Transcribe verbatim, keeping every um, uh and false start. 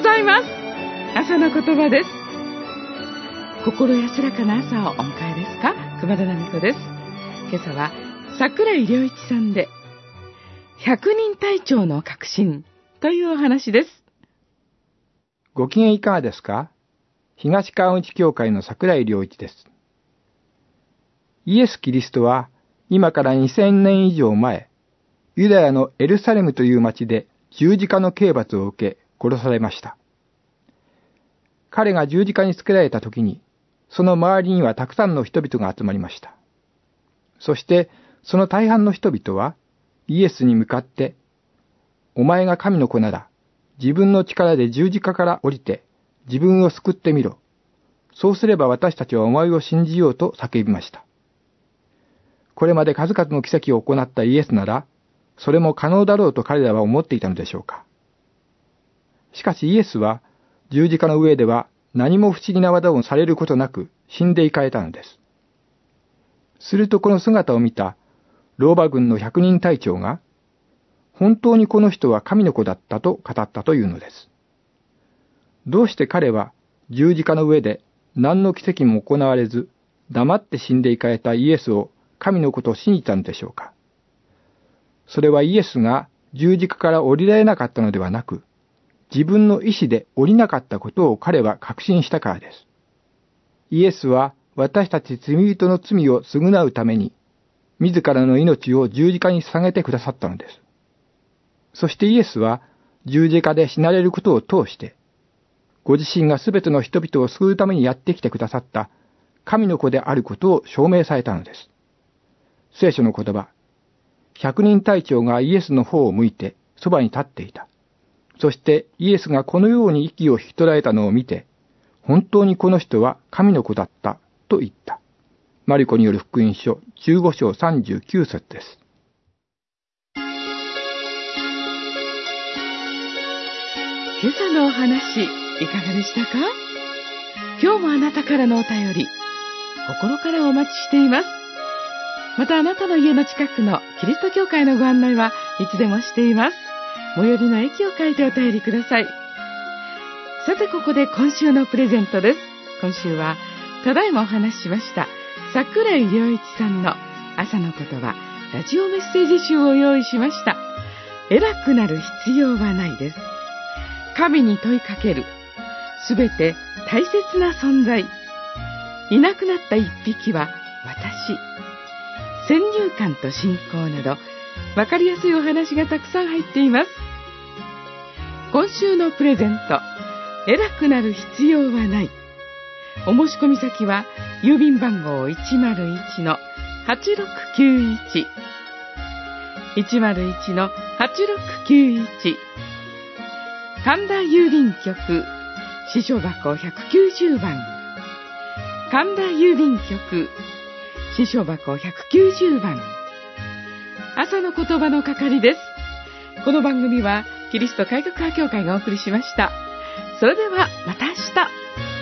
ざいます。朝の言葉です。心安らかな朝をお迎えですか？熊田奈美子です。今朝は桜井良一さんで百人隊長の確信というお話です。 ご機嫌いかがですか？東川内教会の桜井良一です。イエス・キリストは今からにせんねん以上前、ユダヤのエルサレムという町で十字架の刑罰を受け殺されました。彼が十字架につけられた時に、その周りにはたくさんの人々が集まりました。そしてその大半の人々はイエスに向かって、お前が神の子なら、自分の力で十字架から降りて自分を救ってみろ。そうすれば私たちはお前を信じようと叫びました。これまで数々の奇跡を行ったイエスなら、それも可能だろうと彼らは思っていたのでしょうか。しかしイエスは十字架の上では何も不思議な技をされることなく死んでいかれたのです。するとこの姿を見たローマ軍の百人隊長が、本当にこの人は神の子だったと語ったというのです。どうして彼は十字架の上で何の奇跡も行われず黙って死んでいかれたイエスを神の子と信じたのでしょうか。それはイエスが十字架から降りられなかったのではなく、自分の意志で降りなかったことを彼は確信したからです。イエスは私たち罪人の罪を償うために、自らの命を十字架に捧げてくださったのです。そしてイエスは十字架で死なれることを通して、ご自身がすべての人々を救うためにやってきてくださった神の子であることを証明されたのです。聖書の言葉、百人隊長がイエスの方を向いてそばに立っていた。そしてイエスがこのように息を引き取られたのを見て、本当にこの人は神の子だったと言った。マルコによる福音書じゅうごしょうさんじゅうきゅうせつです。 今朝のお話いかがでしたか？今日もあなたからのお便り、心からお待ちしています。またあなたの家の近くのキリスト教会のご案内はいつでもしています。最寄りの駅を書いてお便りください。さてここで今週のプレゼントです。今週はただいまお話ししました桜井良一さんの朝の言葉ラジオメッセージ集を用意しました。偉くなる必要はないです。神に問いかける。すべて大切な存在。いなくなった一匹は私。先入観と信仰など、わかりやすいお話がたくさん入っています。今週のプレゼント、偉くなる必要はない。お申し込み先は、郵便番号 いちまるいちのはちろくきゅういち。いちまるいちのはちろくきゅういち。神田郵便局、支所箱ひゃくきゅうじゅうばん。神田郵便局、支所箱ひゃくきゅうじゅうばん。朝の言葉の係です。この番組はキリスト改革派教会がお送りしました。それではまた明日。